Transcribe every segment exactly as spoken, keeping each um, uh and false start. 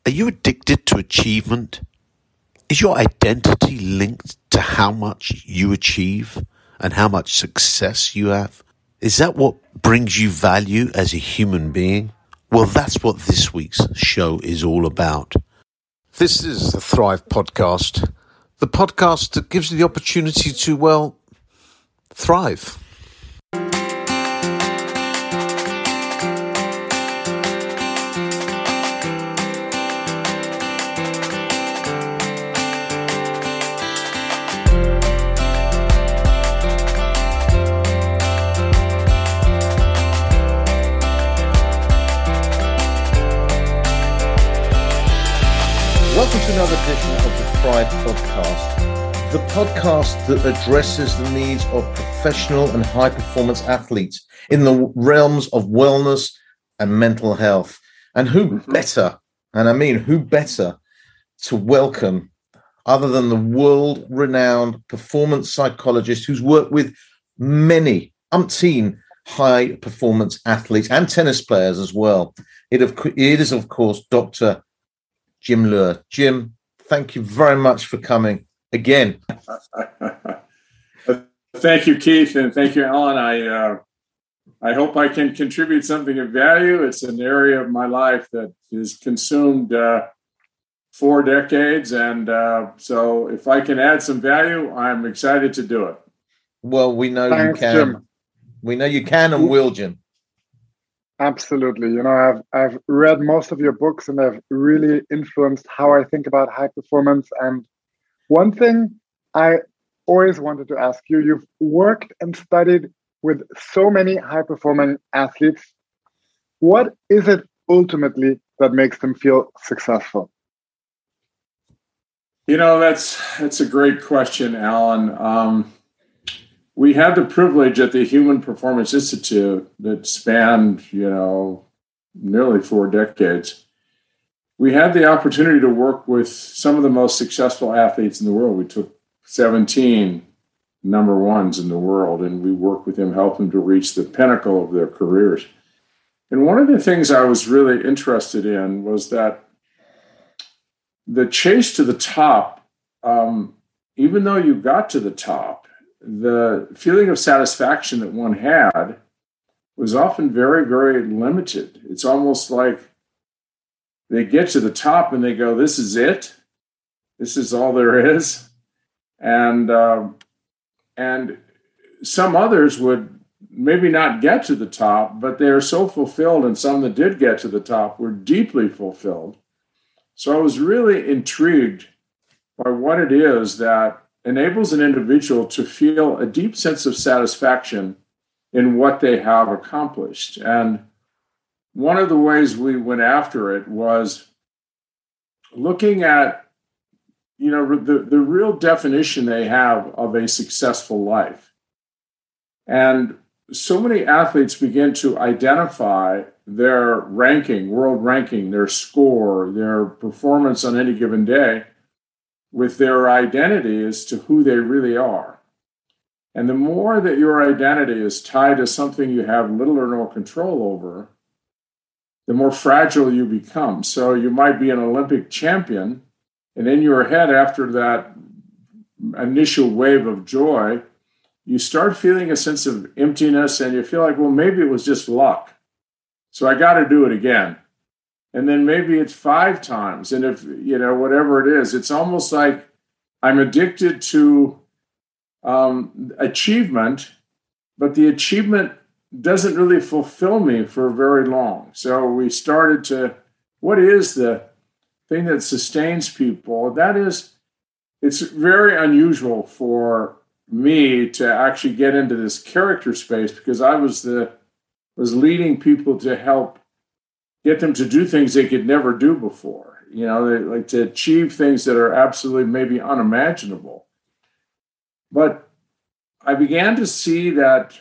Are you addicted to achievement? Is your identity linked to how much you achieve and how much success you have? Is that what brings you value as a human being? Well, that's what this week's show is all about. This is the Thrive Podcast, the podcast that gives you the opportunity to, well, thrive. Welcome to another edition of the Thrive Podcast, the podcast that addresses the needs of professional and high-performance athletes in the realms of wellness and mental health. And who better, and I mean who better, to welcome other than the world-renowned performance psychologist who's worked with many, umpteen high-performance athletes and tennis players as well. It, of, it is, of course, Doctor Jim Loehr. Jim, thank you very much for coming again. Thank you, Keith, and thank you, Alan. I uh, I hope I can contribute something of value. It's an area of my life that is consumed uh, four decades, and uh, so if I can add some value, I'm excited to do it. Well, we know Thanks, you can. Jim. We know you can and will, Jim. Absolutely. You know, I've I've read most of your books and they've really influenced how I think about high performance. And one thing I always wanted to ask you, you've worked and studied with so many high performing athletes. What is it ultimately that makes them feel successful? You know, that's that's a great question, Alan. Um, We had the privilege at the Human Performance Institute that spanned, you know, nearly four decades. We had the opportunity to work with some of the most successful athletes in the world. We took seventeen number ones in the world, and we worked with them, helped them to reach the pinnacle of their careers. And one of the things I was really interested in was that the chase to the top, um, even though you got to the top, the feeling of satisfaction that one had was often very, very limited. It's almost like they get to the top and they go, this is it. This is all there is. And, um, and some others would maybe not get to the top, but they are so fulfilled, and some that did get to the top were deeply fulfilled. So I was really intrigued by what it is that enables an individual to feel a deep sense of satisfaction in what they have accomplished. And one of the ways we went after it was looking at, you know, the, the real definition they have of a successful life. And so many athletes begin to identify their ranking, world ranking, their score, their performance on any given day with their identity as to who they really are. And the more that your identity is tied to something you have little or no control over, the more fragile you become. So you might be an Olympic champion, and in your head, after that initial wave of joy, you start feeling a sense of emptiness, and you feel like, well, maybe it was just luck. So I got to do it again. And then maybe it's five times. And if, you know, whatever it is, it's almost like I'm addicted to um, achievement, but the achievement doesn't really fulfill me for very long. So we started to, what is the thing that sustains people? That is, it's very unusual for me to actually get into this character space, because I was the, was leading people to help get them to do things they could never do before, you know, they like to achieve things that are absolutely maybe unimaginable. But I began to see that,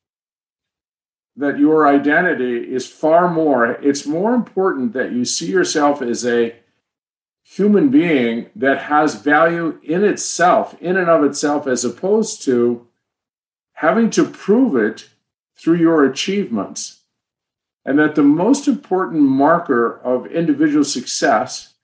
that your identity is far more, it's more important that you see yourself as a human being that has value in itself, in and of itself, as opposed to having to prove it through your achievements. And that the most important marker of individual success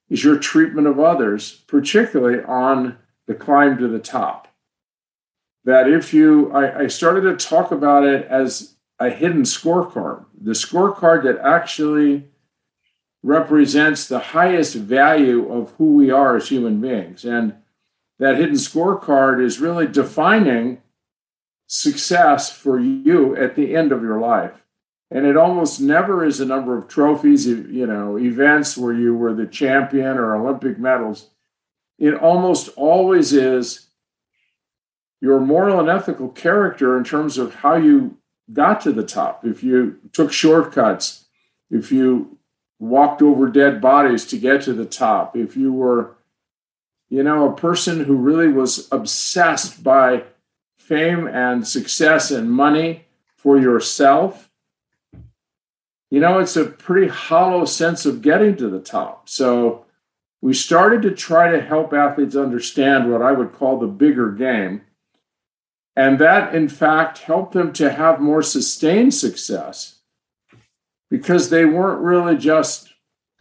is your treatment of others, particularly on the climb to the top. That if you, I, I started to talk about it as a hidden scorecard, the scorecard that actually represents the highest value of who we are as human beings. And that hidden scorecard is really defining success for you at the end of your life. And it almost never is a number of trophies, you know, events where you were the champion or Olympic medals. It almost always is your moral and ethical character in terms of how you got to the top. If you took shortcuts, if you walked over dead bodies to get to the top, if you were, you know, a person who really was obsessed by fame and success and money for yourself, you know, it's a pretty hollow sense of getting to the top. So we started to try to help athletes understand what I would call the bigger game. And that, in fact, helped them to have more sustained success because they weren't really just,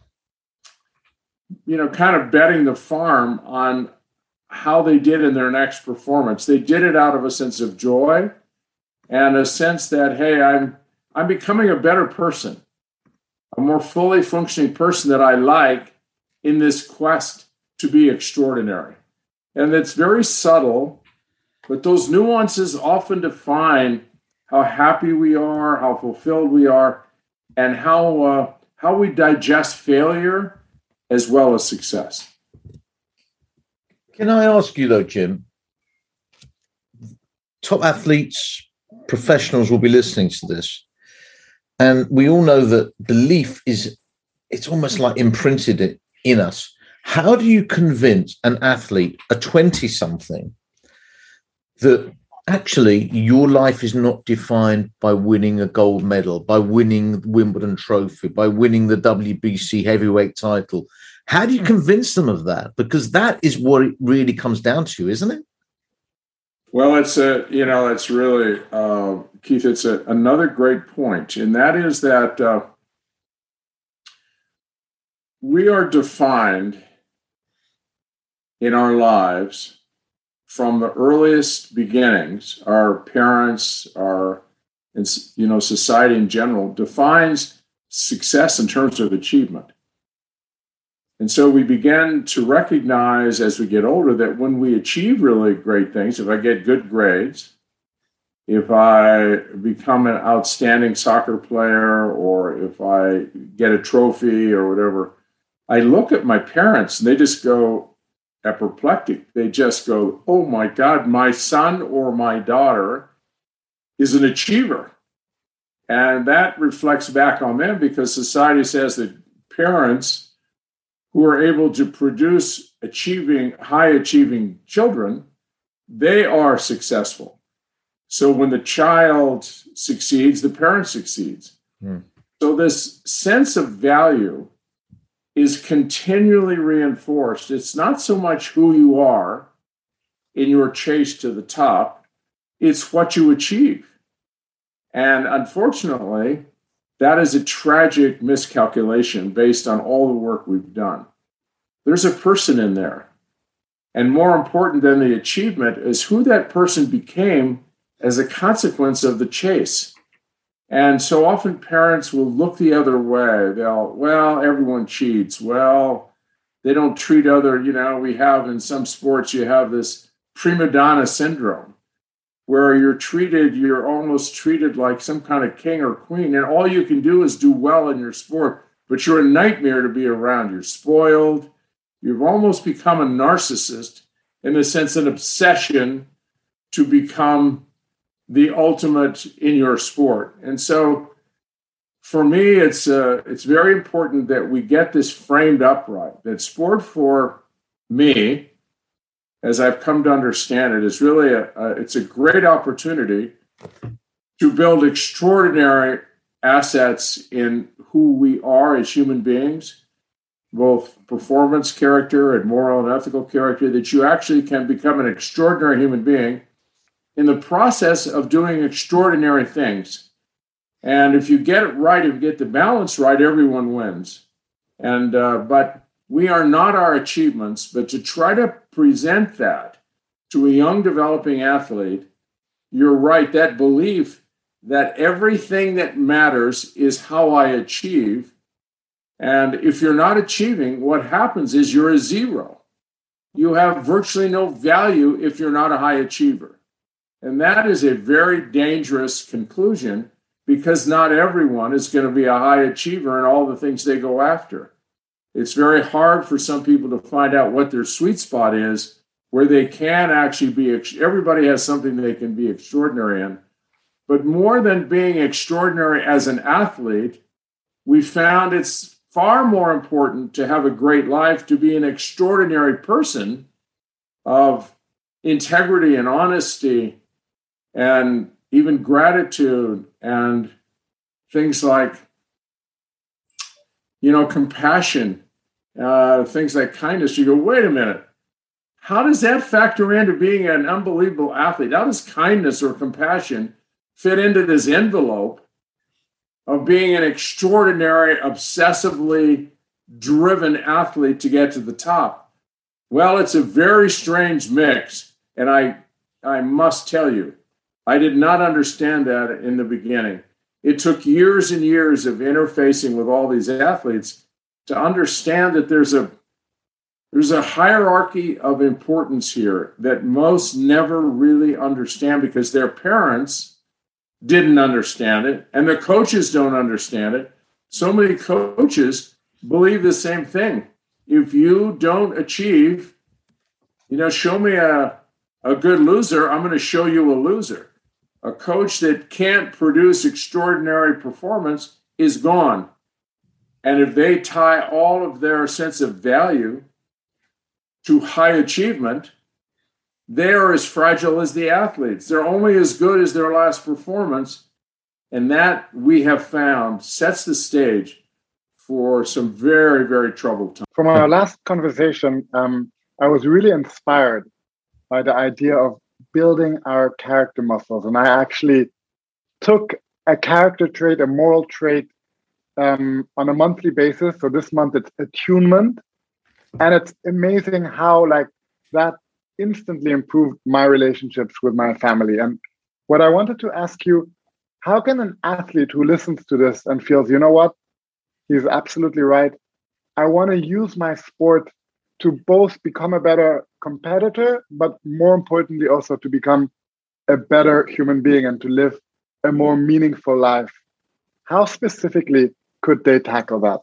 you know, kind of betting the farm on how they did in their next performance. They did it out of a sense of joy and a sense that, hey, I'm I'm becoming a better person, a more fully functioning person that I like in this quest to be extraordinary. And it's very subtle, but those nuances often define how happy we are, how fulfilled we are, and how uh, how we digest failure as well as success. Can I ask you though, Jim? Top athletes, professionals will be listening to this. And we all know that belief is, it's almost like imprinted in us. How do you convince an athlete, a twenty-something, that actually your life is not defined by winning a gold medal, by winning the Wimbledon trophy, by winning the W B C heavyweight title? How do you convince them of that? Because that is what it really comes down to, isn't it? Well, it's a, you know, it's really, uh, Keith, it's a, another great point. And that is that uh, we are defined in our lives from the earliest beginnings. Our parents, our, you know, society in general defines success in terms of achievement. And so we begin to recognize as we get older that when we achieve really great things, if I get good grades, if I become an outstanding soccer player, or if I get a trophy or whatever, I look at my parents and they just go apoplectic. They just go, oh my God, my son or my daughter is an achiever. And that reflects back on them because society says that parents who are able to produce achieving, high achieving children, they are successful. So when the child succeeds, the parent succeeds. Mm. So this sense of value is continually reinforced. It's not so much who you are in your chase to the top, it's what you achieve. And unfortunately, that is a tragic miscalculation based on all the work we've done. There's a person in there. And more important than the achievement is who that person became as a consequence of the chase. And so often parents will look the other way. They'll, well, everyone cheats. Well, they don't treat other, you know, we have in some sports, you have this prima donna syndrome, where you're treated, you're almost treated like some kind of king or queen, and all you can do is do well in your sport, but you're a nightmare to be around. You're spoiled. You've almost become a narcissist, in the sense, an obsession to become the ultimate in your sport. And so for me, it's uh, it's very important that we get this framed up right, that sport for me, as I've come to understand it, is really a, a it's a great opportunity to build extraordinary assets in who we are as human beings, both performance character and moral and ethical character, that you actually can become an extraordinary human being in the process of doing extraordinary things. And if you get it right, if you get the balance right, everyone wins. And uh, but we are not our achievements, but to try to present that to a young developing athlete, you're right, that belief that everything that matters is how I achieve. And if you're not achieving, what happens is you're a zero. You have virtually no value if you're not a high achiever. And that is a very dangerous conclusion, because not everyone is going to be a high achiever in all the things they go after. It's very hard for some people to find out what their sweet spot is, where they can actually be, everybody has something they can be extraordinary in. But more than being extraordinary as an athlete, we found it's far more important to have a great life, to be an extraordinary person of integrity and honesty and even gratitude and things like, you know, compassion, uh, things like kindness. You go, wait a minute, how does that factor into being an unbelievable athlete? How does kindness or compassion fit into this envelope of being an extraordinary, obsessively driven athlete to get to the top? Well, it's a very strange mix. And I, I must tell you, I did not understand that in the beginning. It took years and years of interfacing with all these athletes to understand that there's a there's a hierarchy of importance here that most never really understand, because their parents didn't understand it and the coaches don't understand it. So many coaches believe the same thing. If you don't achieve, you know, show me a, a good loser, I'm going to show you a loser. A coach that can't produce extraordinary performance is gone. And if they tie all of their sense of value to high achievement, they are as fragile as the athletes. They're only as good as their last performance. And that, we have found, sets the stage for some very, very troubled times. From our last conversation, um, I was really inspired by the idea of building our character muscles. And I actually took a character trait, a moral trait, um, on a monthly basis. So this month it's attunement. And it's amazing how like that instantly improved my relationships with my family. And what I wanted to ask you, how can an athlete who listens to this and feels, you know what, he's absolutely right, I want to use my sport to both become a better competitor, but more importantly also to become a better human being and to live a more meaningful life, how specifically could they tackle that?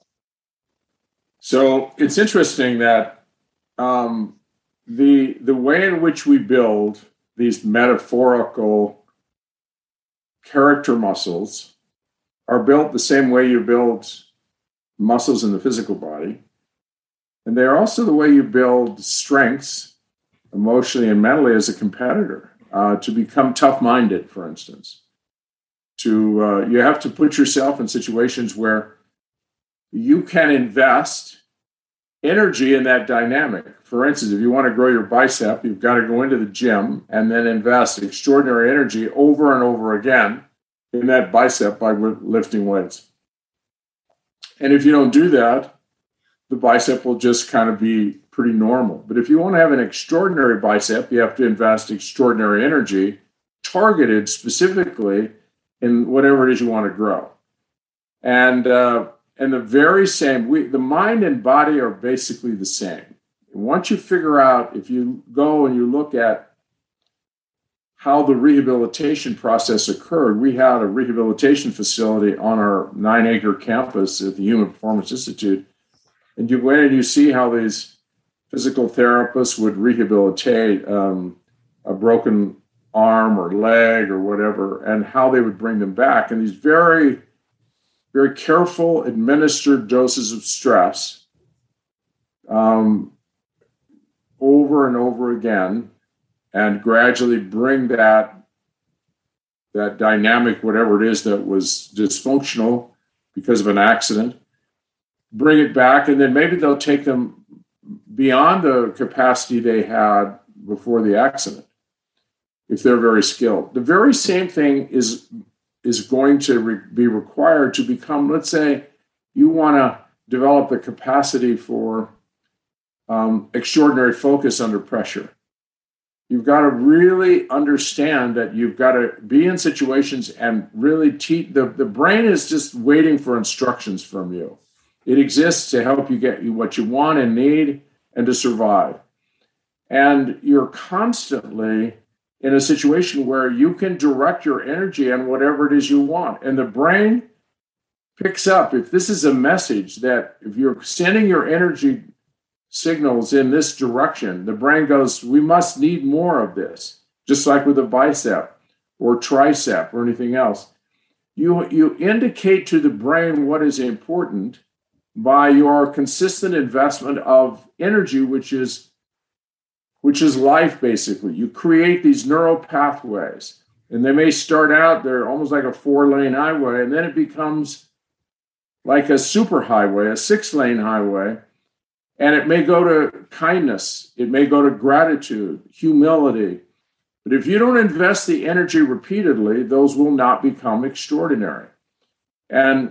So it's interesting that um, the the way in which we build these metaphorical character muscles are built the same way you build muscles in the physical body. And they're also the way you build strengths emotionally and mentally as a competitor, uh, to become tough-minded, for instance. To uh, you have to put yourself in situations where you can invest energy in that dynamic. For instance, if you want to grow your bicep, you've got to go into the gym and then invest extraordinary energy over and over again in that bicep by lifting weights. And if you don't do that, the bicep will just kind of be pretty normal. But if you want to have an extraordinary bicep, you have to invest extraordinary energy targeted specifically in whatever it is you want to grow. And uh, and the very same, we, the mind and body are basically the same. Once you figure out, if you go and you look at how the rehabilitation process occurred, we had a rehabilitation facility on our nine-acre campus at the Human Performance Institute. And you went and you see how these physical therapists would rehabilitate um, a broken arm or leg or whatever, and how they would bring them back. And these very, very careful, administered doses of stress um, over and over again, and gradually bring that, that dynamic, whatever it is that was dysfunctional because of an accident, bring it back, and then maybe they'll take them beyond the capacity they had before the accident, if they're very skilled. The very same thing is, is going to re- be required to become, let's say, you want to develop the capacity for um, extraordinary focus under pressure. You've got to really understand that you've got to be in situations and really teach. The, the brain is just waiting for instructions from you. It exists to help you get you what you want and need and to survive. And you're constantly in a situation where you can direct your energy on whatever it is you want. And the brain picks up, if this is a message that if you're sending your energy signals in this direction, the brain goes, we must need more of this, just like with a bicep or tricep or anything else. You, you indicate to the brain what is important by your consistent investment of energy, which is, which is life, basically. You create these neural pathways, and they may start out, they're almost like a four-lane highway, and then it becomes like a superhighway, a six-lane highway. And it may go to kindness. It may go to gratitude, humility. But if you don't invest the energy repeatedly, those will not become extraordinary. And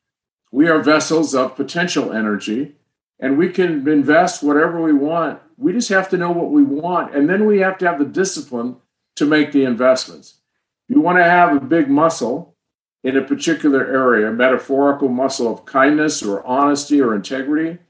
we are vessels of potential energy, and we can invest whatever we want. We just have to know what we want. And then we have to have the discipline to make the investments. You want to have a big muscle in a particular area, a metaphorical muscle of kindness or honesty or integrity.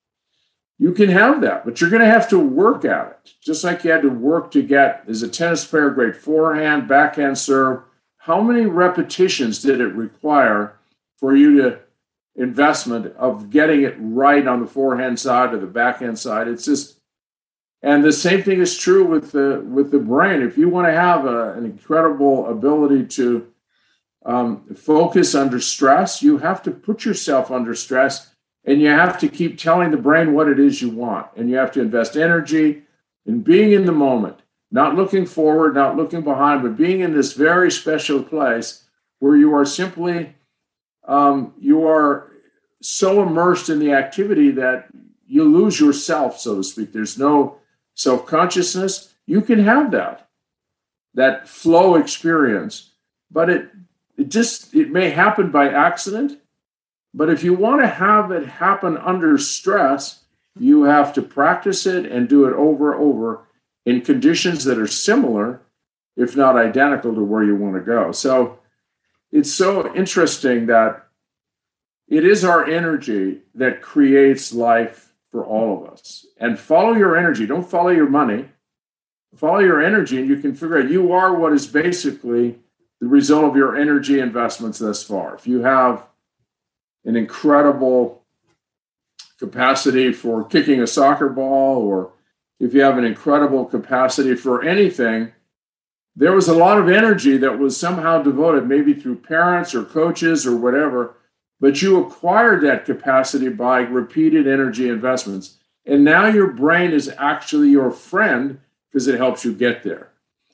You can have that, but you're going to have to work at it. Just like you had to work to get, as a tennis player, great forehand, backhand serve. How many repetitions did it require for you to investment of getting it right on the forehand side or the backhand side? It's just, and the same thing is true with the with the brain. If you want to have a, an incredible ability to um, focus under stress, you have to put yourself under stress. And you have to keep telling the brain what it is you want. And you have to invest energy in being in the moment, not looking forward, not looking behind, but being in this very special place where you are simply, um, you are so immersed in the activity that you lose yourself, so to speak. There's no self-consciousness. You can have that, that flow experience, but it, it just, it may happen by accident. But if you want to have it happen under stress, you have to practice it and do it over and over in conditions that are similar, if not identical, to where you want to go. So it's so interesting that it is our energy that creates life for all of us. And follow your energy. Don't follow your money. Follow your energy, and you can figure out you are what is basically the result of your energy investments thus far. If you have an incredible capacity for kicking a soccer ball, or if you have an incredible capacity for anything, there was a lot of energy that was somehow devoted, maybe through parents or coaches or whatever, but you acquired that capacity by repeated energy investments. And now your brain is actually your friend because it helps you get there.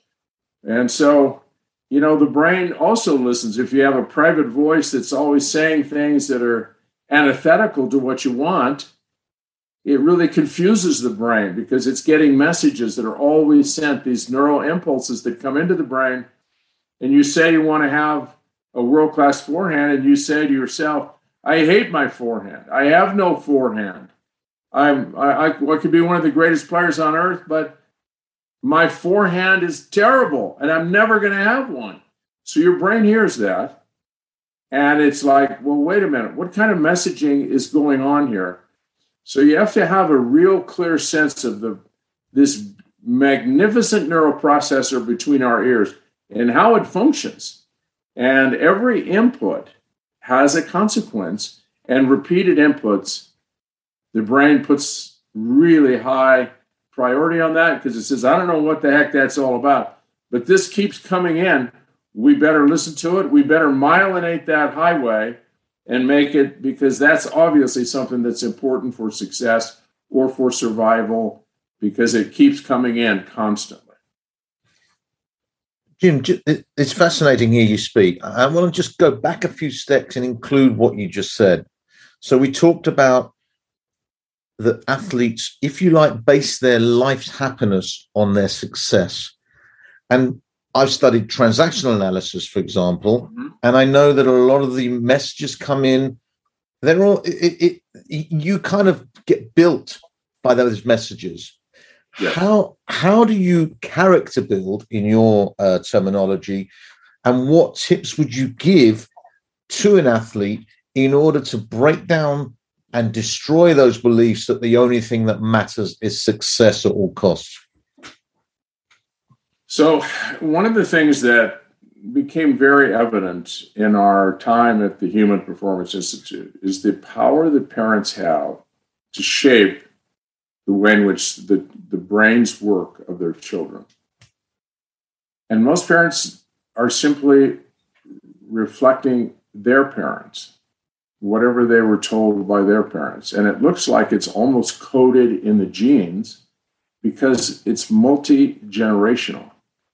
And so, you know, the brain also listens. If you have a private voice that's always saying things that are antithetical to what you want, it really confuses the brain because it's getting messages that are always sent, these neural impulses that come into the brain. And you say you want to have a world-class forehand, and you say to yourself, I hate my forehand. I have no forehand. I'm, I, I, I could be one of the greatest players on earth, but my forehand is terrible, and I'm never going to have one. So your brain hears that, and it's like, well, wait a minute. What kind of messaging is going on here? So you have to have a real clear sense of the this magnificent neural processor between our ears and how it functions. And every input has a consequence, and repeated inputs, the brain puts really high priority on that because it says, I don't know what the heck that's all about, but this keeps coming in. We better listen to it. We better myelinate that highway and make it, because that's obviously something that's important for success or for survival, because it keeps coming in constantly. Jim, it's fascinating here you speak. I want to just go back a few steps and include what you just said. So we talked about that athletes, if you like, base their life's happiness on their success. And I've studied transactional analysis, for example, mm-hmm. and I know that a lot of the messages come in, they're all, it, it, you kind of get built by those messages. Yes. How how do you character build in your uh, terminology, and what tips would you give to an athlete in order to break down and destroy those beliefs that the only thing that matters is success at all costs? So one of the things that became very evident in our time at the Human Performance Institute is the power that parents have to shape the way in which the, the brains work of their children. And most parents are simply reflecting their parents, whatever they were told by their parents. And it looks like it's almost coded in the genes because it's multi-generational.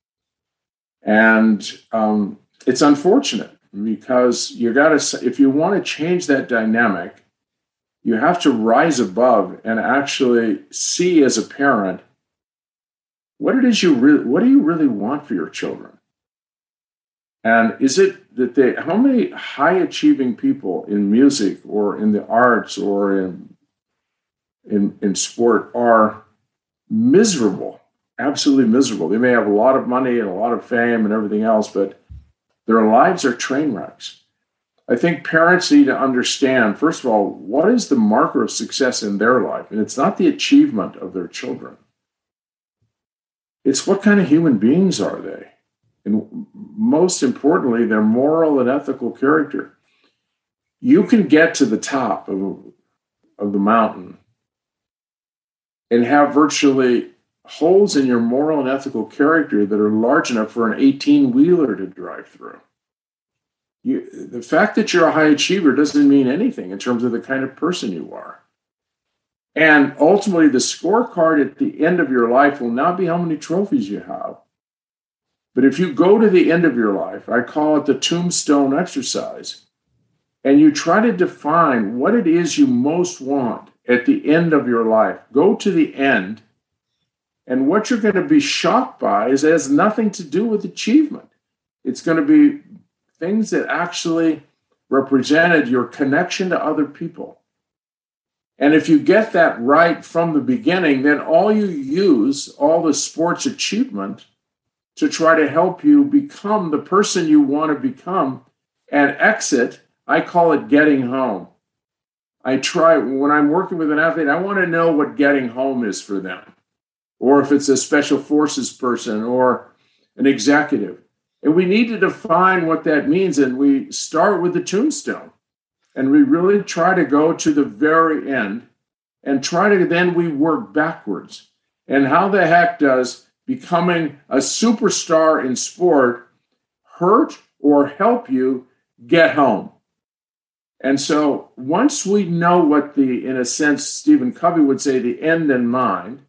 And um, it's unfortunate because you got to, if you want to change that dynamic, you have to rise above and actually see as a parent, what it is you really, what do you really want for your children? And is it that they, how many high achieving people in music or in the arts or in, in, in sport are miserable, absolutely miserable? They may have a lot of money and a lot of fame and everything else, but their lives are train wrecks. I think parents need to understand, first of all, what is the marker of success in their life? And it's not the achievement of their children. It's what kind of human beings are they? And most importantly, their moral and ethical character. You can get to the top of, of the mountain and have virtually holes in your moral and ethical character that are large enough for an eighteen-wheeler to drive through. You, the fact that you're a high achiever doesn't mean anything in terms of the kind of person you are. And ultimately, the scorecard at the end of your life will not be how many trophies you have. But if you go to the end of your life, I call it the tombstone exercise, and you try to define what it is you most want at the end of your life, go to the end, and what you're going to be shocked by is it has nothing to do with achievement. It's going to be things that actually represented your connection to other people. And if you get that right from the beginning, then all you use, all the sports achievement, to try to help you become the person you want to become and exit, I call it getting home. I try, when I'm working with an athlete, I want to know what getting home is for them, or if it's a special forces person or an executive. And we need to define what that means. And we start with the tombstone. And we really try to go to the very end and try to then we work backwards. And how the heck does becoming a superstar in sport hurt or help you get home? And so once we know what the, in a sense, Stephen Covey would say, the end in mind,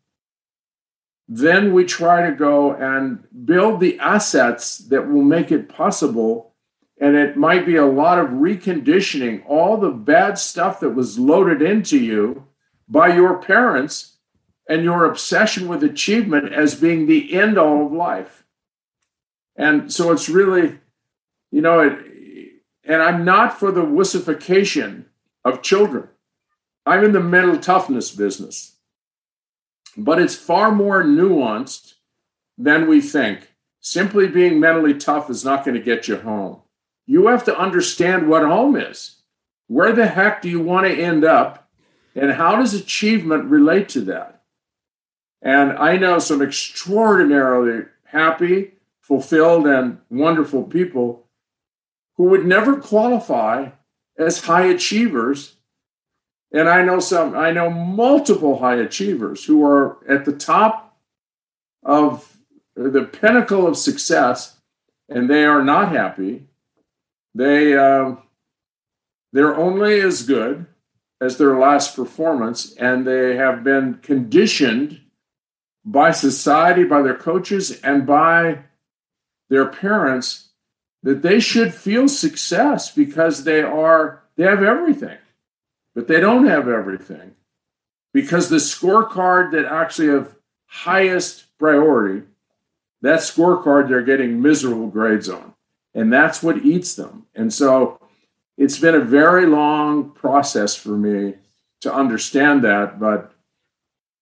then we try to go and build the assets that will make it possible. And it might be a lot of reconditioning all the bad stuff that was loaded into you by your parents and your obsession with achievement as being the end all of life. And so it's really, you know, it, and I'm not for the wussification of children. I'm in the mental toughness business. But it's far more nuanced than we think. Simply being mentally tough is not going to get you home. You have to understand what home is. Where the heck do you want to end up? And how does achievement relate to that? And I know some extraordinarily happy, fulfilled, and wonderful people who would never qualify as high achievers. And I know some, I know multiple high achievers who are at the top of the pinnacle of success, and they are not happy. They, uh, they're only as good as their last performance, and they have been conditioned by society, by their coaches, and by their parents that they should feel success because they are, they have everything. But they don't have everything because the scorecard that actually have highest priority, that scorecard they're getting miserable grades on. And that's what eats them. And so it's been a very long process for me to understand that. But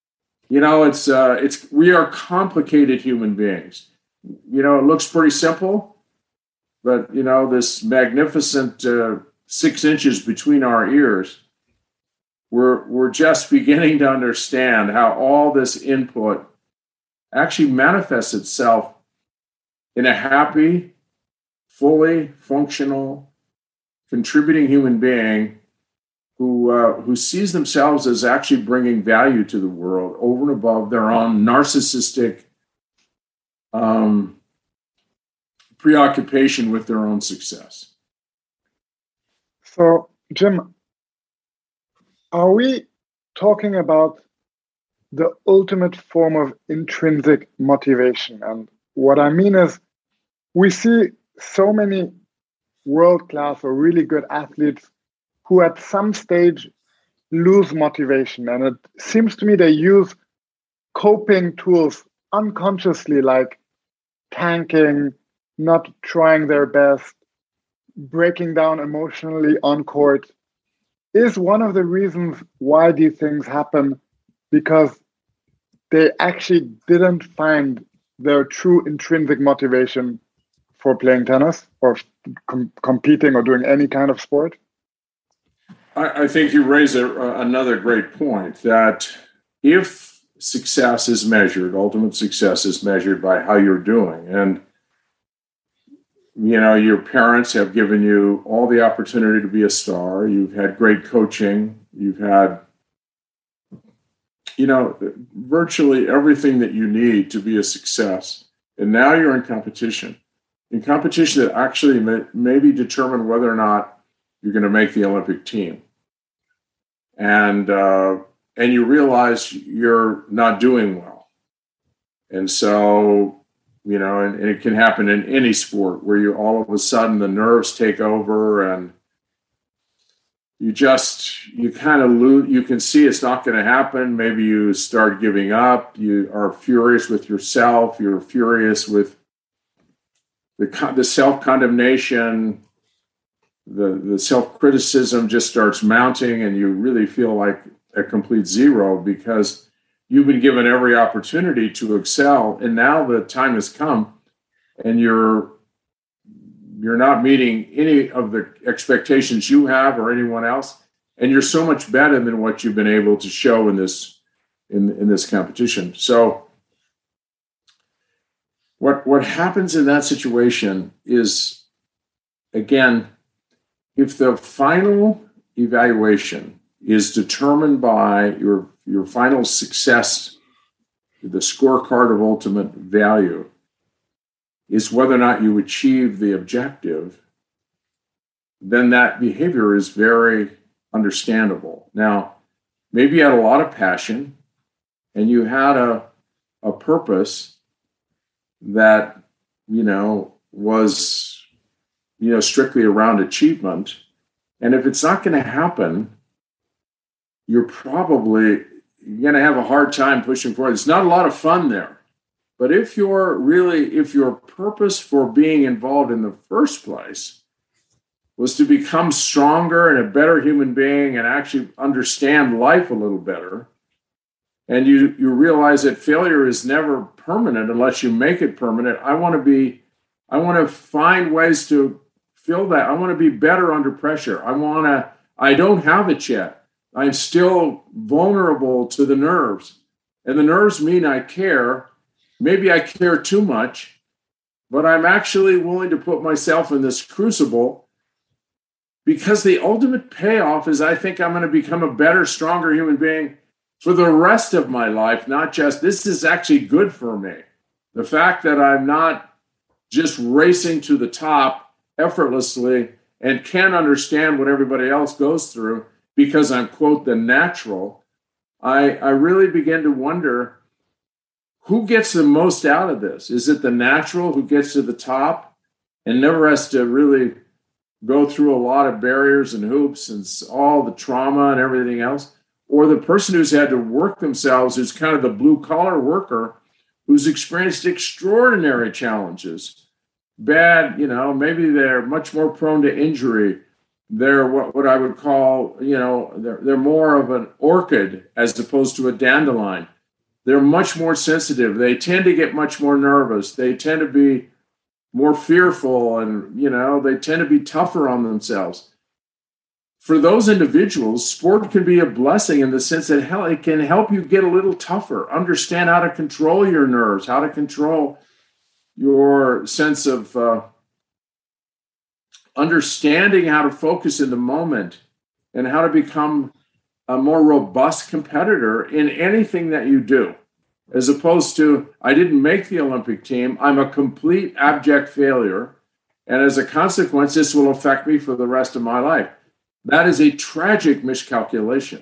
You know, it's uh, it's we are complicated human beings. You know, it looks pretty simple, but you know, this magnificent uh, six inches between our ears, we're we're just beginning to understand how all this input actually manifests itself in a happy, fully functional, contributing human being who uh, who sees themselves as actually bringing value to the world over and above their own narcissistic um, preoccupation with their own success. So, Jim, are we talking about the ultimate form of intrinsic motivation? And what I mean is, we see so many world-class or really good athletes who at some stage lose motivation. And it seems to me they use coping tools unconsciously, like tanking, not trying their best, breaking down emotionally on court. Is one of the reasons why these things happen because they actually didn't find their true intrinsic motivation for playing tennis or com- competing or doing any kind of sport? I, I think you raise a, uh, another great point, that if success is measured, ultimate success is measured by how you're doing. And, you know, your parents have given you all the opportunity to be a star. You've had great coaching. You've had, you know, virtually everything that you need to be a success. And now you're in competition. In competition that actually may, maybe determine whether or not you're going to make the Olympic team. And uh, and you realize you're not doing well. And so, you know, and, and it can happen in any sport where you all of a sudden the nerves take over and you just, you kind of lose, you can see it's not going to happen. Maybe you start giving up. You are furious with yourself. You're furious with the, the self-condemnation. The, the self-criticism just starts mounting, and you really feel like a complete zero because you've been given every opportunity to excel. And now the time has come and you're you're not meeting any of the expectations you have or anyone else. And you're so much better than what you've been able to show in this in, in this competition. So what what happens in that situation is, again, if the final evaluation is determined by your, your final success, the scorecard of ultimate value, is whether or not you achieve the objective, then that behavior is very understandable. Now, maybe you had a lot of passion and you had a, a purpose that, you know, was, you know, strictly around achievement. And if it's not going to happen, you're probably going to have a hard time pushing forward. It's not a lot of fun there. But if you're really, if your purpose for being involved in the first place was to become stronger and a better human being and actually understand life a little better, and you, you realize that failure is never permanent unless you make it permanent, I want to be, I want to find ways to feel that. I want to be better under pressure. I want to, I don't have it yet. I'm still vulnerable to the nerves. And the nerves mean I care. Maybe I care too much, but I'm actually willing to put myself in this crucible because the ultimate payoff is I think I'm going to become a better, stronger human being for the rest of my life, not just, this is actually good for me. The fact that I'm not just racing to the top effortlessly and can't understand what everybody else goes through because I'm, quote, the natural, I, I really begin to wonder who gets the most out of this. Is it the natural who gets to the top and never has to really go through a lot of barriers and hoops and all the trauma and everything else? Or the person who's had to work themselves, who's kind of the blue-collar worker, who's experienced extraordinary challenges, bad, you know, maybe they're much more prone to injury. They're what, what I would call, you know, they're, they're more of an orchid as opposed to a dandelion. they're much more sensitive. They tend to get much more nervous. They tend to be more fearful, and, you know, they tend to be tougher on themselves. For those individuals, sport can be a blessing in the sense that hell, it can help you get a little tougher, understand how to control your nerves, how to control your sense of uh, understanding how to focus in the moment and how to become a more robust competitor in anything that you do, as opposed to, I didn't make the Olympic team, I'm a complete abject failure, and as a consequence, this will affect me for the rest of my life. That is a tragic miscalculation.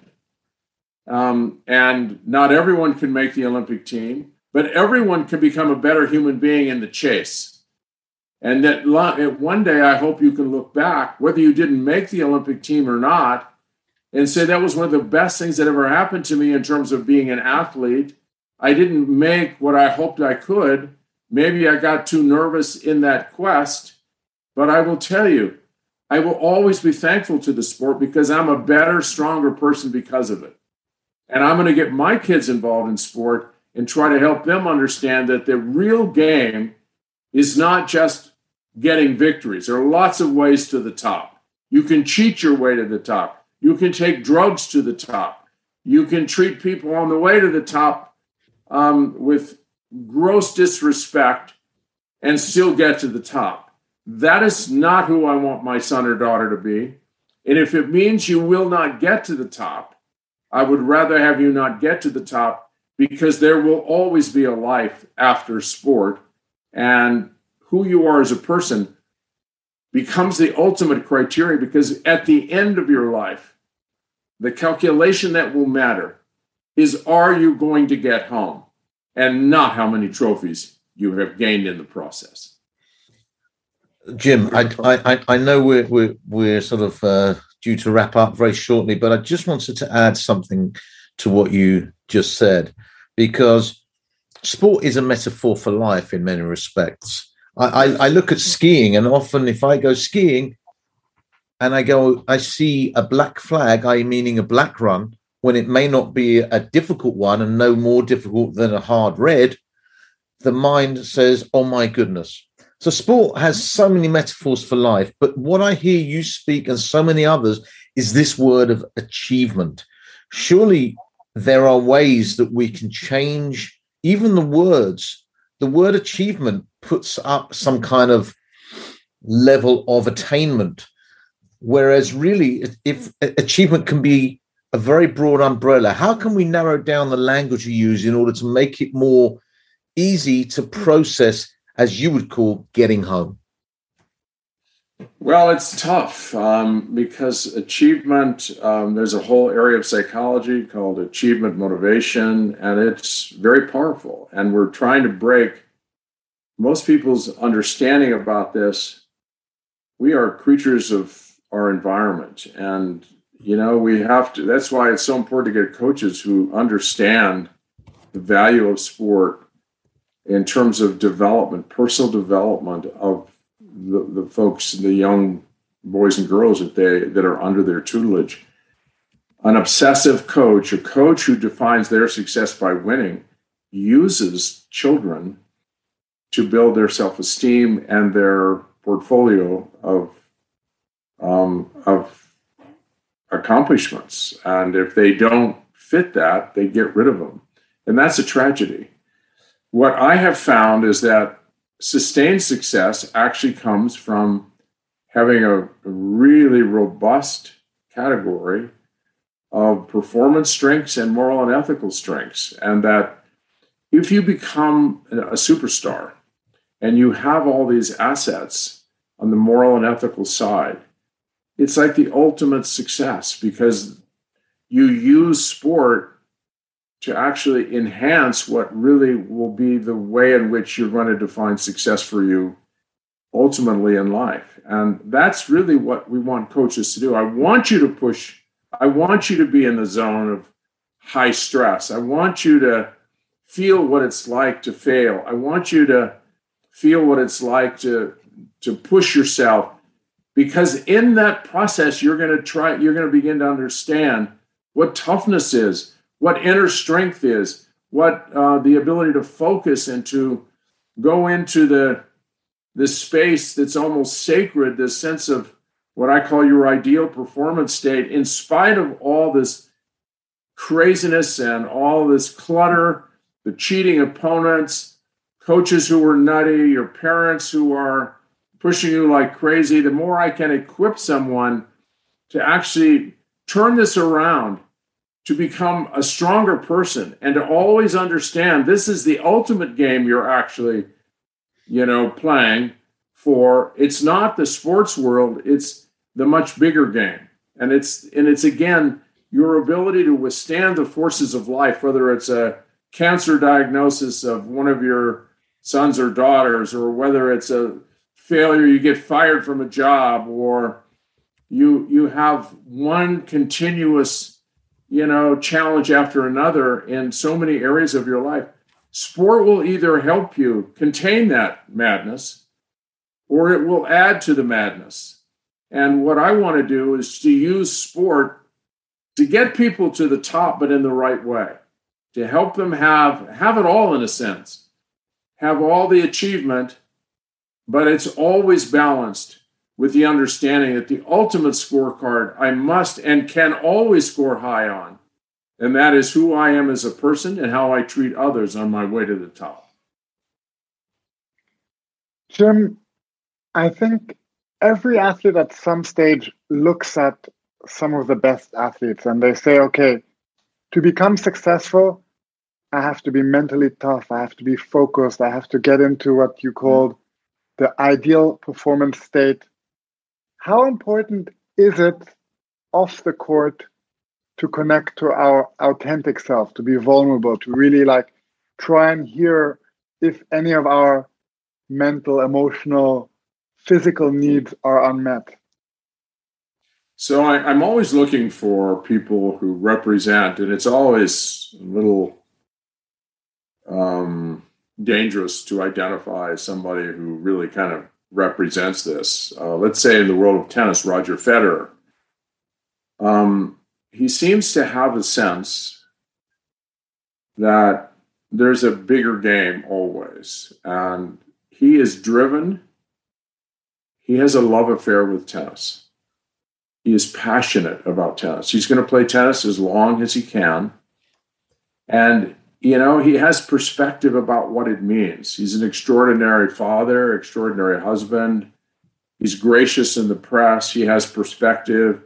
Um, and not everyone can make the Olympic team, but everyone can become a better human being in the chase. And that one day, I hope you can look back, whether you didn't make the Olympic team or not, and say that was one of the best things that ever happened to me in terms of being an athlete. I didn't make what I hoped I could. Maybe I got too nervous in that quest, but I will tell you, I will always be thankful to the sport because I'm a better, stronger person because of it. And I'm going to get my kids involved in sport and try to help them understand that the real game is not just getting victories. There are lots of ways to the top. You can cheat your way to the top. You can take drugs to the top. You can treat people on the way to the top um, with gross disrespect and still get to the top. That is not who I want my son or daughter to be. And if it means you will not get to the top, I would rather have you not get to the top, because there will always be a life after sport. And who you are as a person becomes the ultimate criteria, because at the end of your life, the calculation that will matter is, are you going to get home, and not how many trophies you have gained in the process. Jim, I I, I know we're we're we're sort of uh, due to wrap up very shortly, but I just wanted to add something to what you just said, because sport is a metaphor for life in many respects. I, I, I look at skiing, and often if I go skiing and I go, I see a black flag, I meaning a black run, when it may not be a difficult one and no more difficult than a hard red, the mind says, oh my goodness. So sport has so many metaphors for life, but what I hear you speak and so many others is this word of achievement. Surely there are ways that we can change even the words. The word achievement puts up some kind of level of attainment, whereas really, if achievement can be a very broad umbrella, how can we narrow down the language we use in order to make it more easy to process, as you would call, getting home? Well, it's tough um, because achievement, um, there's a whole area of psychology called achievement motivation, and it's very powerful. And we're trying to break most people's understanding about this. We are creatures of our environment. And, you know, we have to, that's why it's so important to get coaches who understand the value of sport in terms of development, personal development of the, the folks, the young boys and girls that they that are under their tutelage. An obsessive coach, a coach who defines their success by winning, uses children to build their self-esteem and their portfolio of um, of accomplishments. And if they don't fit that, they get rid of them. And that's a tragedy. What I have found is that sustained success actually comes from having a really robust category of performance strengths and moral and ethical strengths. And that if you become a superstar and you have all these assets on the moral and ethical side, it's like the ultimate success, because you use sport to actually enhance what really will be the way in which you're going to define success for you ultimately in life. And that's really what we want coaches to do. I want you to push. I want you to be in the zone of high stress. I want you to feel what it's like to fail. I want you to feel what it's like to, to push yourself, because in that process, you're going to try, you're going to begin to understand what toughness is, what inner strength is, what uh, the ability to focus and to go into the this space that's almost sacred, this sense of what I call your ideal performance state, in spite of all this craziness and all this clutter, the cheating opponents, coaches who are nutty, your parents who are pushing you like crazy. The more I can equip someone to actually turn this around, to become a stronger person, and to always understand this is the ultimate game you're actually, you know, playing for. It's not the sports world, it's the much bigger game. And it's, and it's again, your ability to withstand the forces of life, whether it's a cancer diagnosis of one of your sons or daughters, or whether it's a failure, you get fired from a job, or you you have one continuous, you know, challenge after another in so many areas of your life. Sport will either help you contain that madness, or it will add to the madness. And what I want to do is to use sport to get people to the top, but in the right way, to help them have, have it all in a sense, have all the achievement, but it's always balanced with the understanding that the ultimate scorecard I must and can always score high on, and that is who I am as a person and how I treat others on my way to the top. Jim, I think every athlete at some stage looks at some of the best athletes and they say, okay, to become successful, I have to be mentally tough. I have to be focused. I have to get into what you called the ideal performance state. How important is it off the court to connect to our authentic self, to be vulnerable, to really like try and hear if any of our mental, emotional, physical needs are unmet? So I, I'm always looking for people who represent, and it's always a little um, dangerous to identify somebody who really kind of represents this. Uh, let's say in the world of tennis, Roger Federer. Um, he seems to have a sense that there's a bigger game always, and he is driven. He has a love affair with tennis. He is passionate about tennis. He's going to play tennis as long as he can. And, you know, he has perspective about what it means. He's an extraordinary father, extraordinary husband. He's gracious in the press. He has perspective.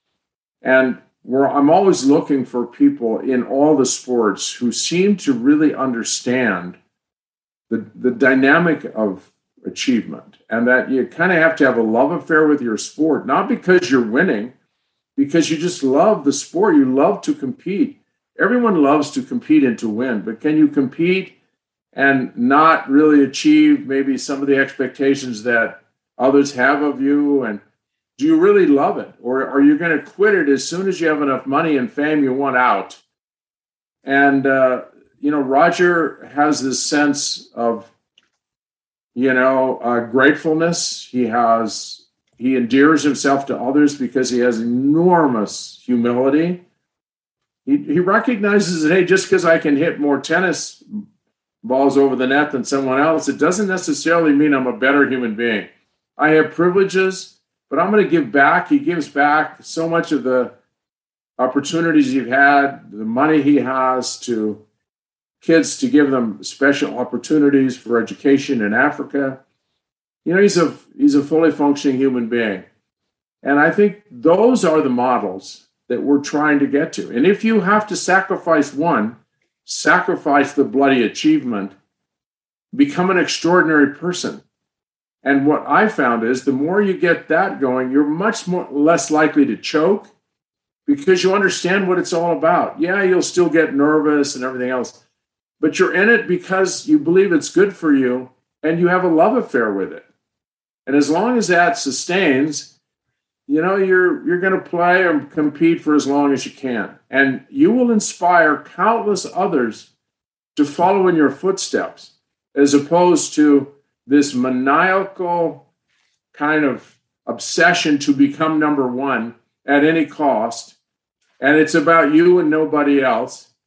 And we're, I'm always looking for people in all the sports who seem to really understand the, the dynamic of achievement, and that you kind of have to have a love affair with your sport, not because you're winning, because you just love the sport. You love to compete. Everyone loves to compete and to win, but can you compete and not really achieve maybe some of the expectations that others have of you? And do you really love it? Or are you going to quit it as soon as you have enough money and fame you want out? And, uh, you know, Roger has this sense of, you know, uh, gratefulness. He has, he endears himself to others because he has enormous humility. He, he recognizes that, hey, just because I can hit more tennis balls over the net than someone else, it doesn't necessarily mean I'm a better human being. I have privileges, but I'm going to give back. He gives back so much of the opportunities he's had, the money he has to kids, to give them special opportunities for education in Africa. You know, he's a he's a fully functioning human being. And I think those are the models that we're trying to get to. And if you have to sacrifice one, sacrifice the bloody achievement, become an extraordinary person. And what I found is the more you get that going, you're much more less likely to choke because you understand what it's all about. Yeah, you'll still get nervous and everything else, but you're in it because you believe it's good for you and you have a love affair with it. And as long as that sustains, you know, you're you're going to play and compete for as long as you can. And you will inspire countless others to follow in your footsteps, as opposed to this maniacal kind of obsession to become number one at any cost. And it's about you and nobody else.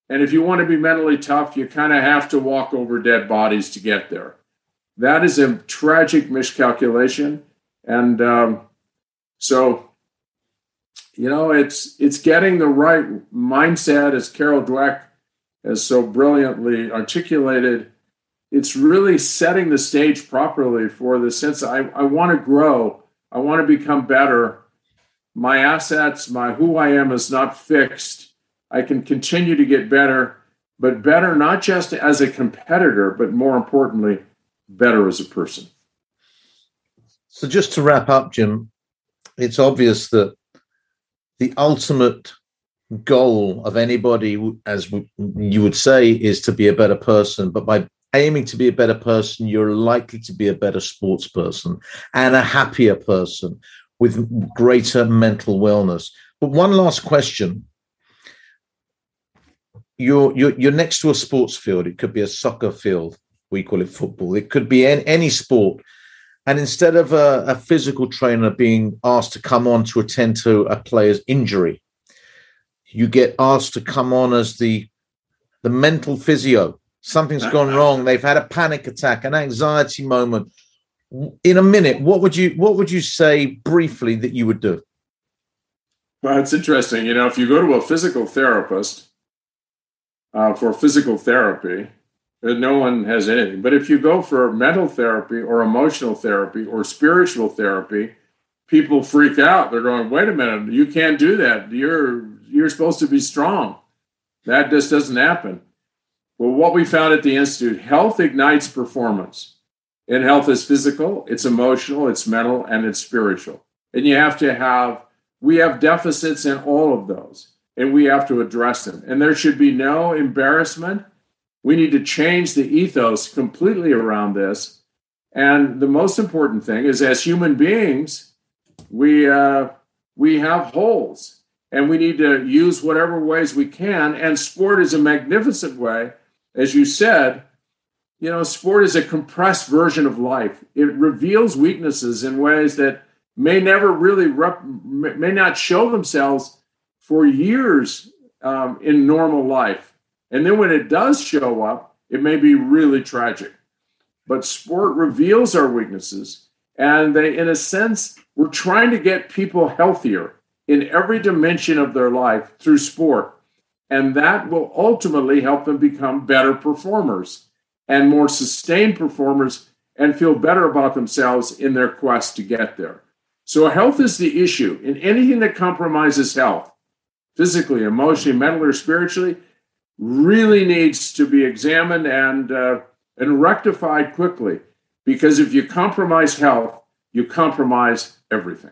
And if you want to be mentally tough, you kind of have to walk over dead bodies to get there. That is a tragic miscalculation. And um, so, you know, it's it's getting the right mindset, as Carol Dweck has so brilliantly articulated. It's really setting the stage properly for the sense I, I want to grow. I want to become better. My assets, my who I am is not fixed. I can continue to get better, but better not just as a competitor, but more importantly, better as a person. So just to wrap up, Jim, it's obvious that the ultimate goal of anybody, as you would say, is to be a better person. But by aiming to be a better person, you're likely to be a better sports person and a happier person with greater mental wellness. But one last question. You're, you're, you're next to a sports field. It could be a soccer field. We call it football. It could be any, any sport. And instead of a, a physical trainer being asked to come on to attend to a player's injury, you get asked to come on as the, the mental physio. Something's gone wrong. They've had a panic attack, an anxiety moment. In a minute, what would you what would you say briefly that you would do? Well, it's interesting. You know, if you go to a physical therapist uh, for physical therapy, no one has anything. But if you go for mental therapy or emotional therapy or spiritual therapy, people freak out. They're going, wait a minute, you can't do that. You're you're supposed to be strong. That just doesn't happen. Well, what we found at the Institute, health ignites performance. And health is physical, it's emotional, it's mental, and it's spiritual. And you have to have, we have deficits in all of those, and we have to address them. And there should be no embarrassment. We need to change the ethos completely around this. And the most important thing is, as human beings, we uh, we have holes, and we need to use whatever ways we can. And sport is a magnificent way. As you said, you know, sport is a compressed version of life. It reveals weaknesses in ways that may never really, rep- may not show themselves for years um, in normal life. And then when it does show up, it may be really tragic. But sport reveals our weaknesses. And they, in a sense, we're trying to get people healthier in every dimension of their life through sport. And that will ultimately help them become better performers and more sustained performers and feel better about themselves in their quest to get there. So health is the issue. In anything that compromises health, physically, emotionally, mentally, or spiritually, really needs to be examined and, uh, and rectified quickly. Because if you compromise health, you compromise everything.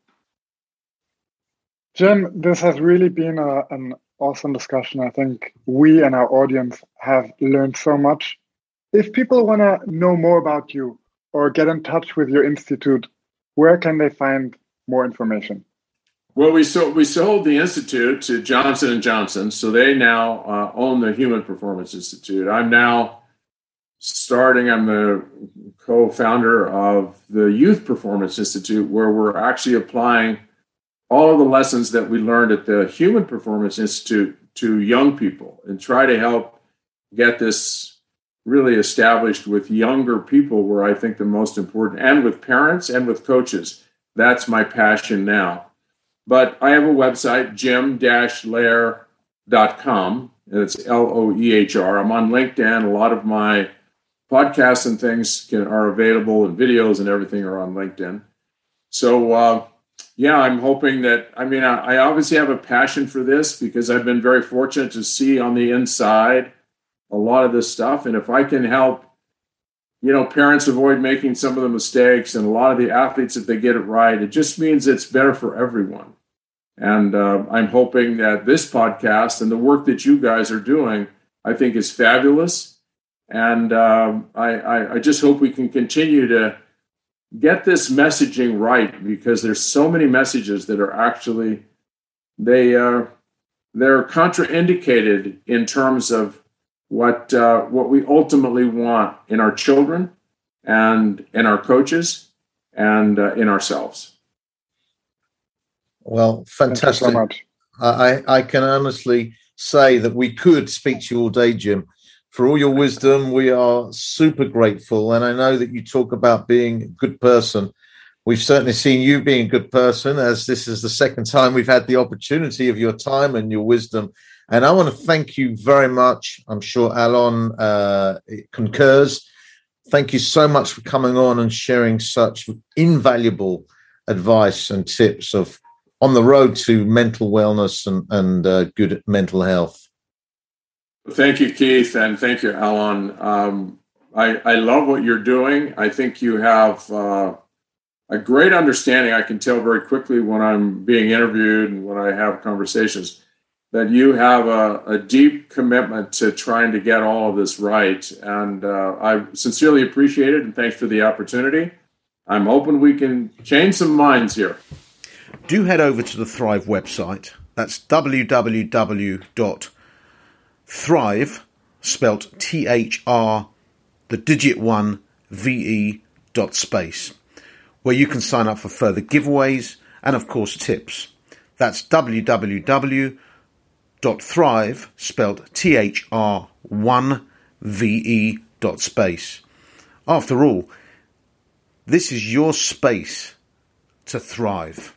Jim, this has really been a, an awesome discussion. I think we and our audience have learned so much. If people want to know more about you or get in touch with your institute, where can they find more information? Well, we sold, we sold the Institute to Johnson and Johnson, so they now uh, own the Human Performance Institute. I'm now starting, I'm the co-founder of the Youth Performance Institute, where we're actually applying all of the lessons that we learned at the Human Performance Institute to young people and try to help get this really established with younger people, where I think the most important, and with parents and with coaches. That's my passion now. But I have a website, jim dash loehr dot com, and it's L O E H R. I'm on LinkedIn. A lot of my podcasts and things can, are available, and videos and everything are on LinkedIn. So, uh, yeah, I'm hoping that, I mean, I, I obviously have a passion for this because I've been very fortunate to see on the inside a lot of this stuff. And if I can help, you know, parents avoid making some of the mistakes, and a lot of the athletes, if they get it right, it just means it's better for everyone. And uh, I'm hoping that this podcast and the work that you guys are doing, I think is fabulous. And um, I, I, I just hope we can continue to get this messaging right, because there's so many messages that are actually, they, uh, they're contraindicated in terms of what uh, what we ultimately want in our children and in our coaches and uh, in ourselves. Well, fantastic. Thank you so much. I, I can honestly say that we could speak to you all day, Jim. For all your wisdom, we are super grateful. And I know that you talk about being a good person. We've certainly seen you being a good person, as this is the second time we've had the opportunity of your time and your wisdom. And I want to thank you very much. I'm sure Alon uh, concurs. Thank you so much for coming on and sharing such invaluable advice and tips of on the road to mental wellness and, and uh, good mental health. Thank you, Keith, and thank you, Alon. Um, I, I love what you're doing. I think you have uh, a great understanding. I can tell very quickly when I'm being interviewed and when I have conversations that you have a, a deep commitment to trying to get all of this right. And uh, I sincerely appreciate it, and thanks for the opportunity. I'm hoping we can change some minds here. Do head over to the Thrive website. That's w w w dot thrive, spelt T H R, the digit one, V E dot space, where you can sign up for further giveaways and, of course, tips. That's w w w dot thrive, spelt T H R one, V E dot space. After all, this is your space to thrive.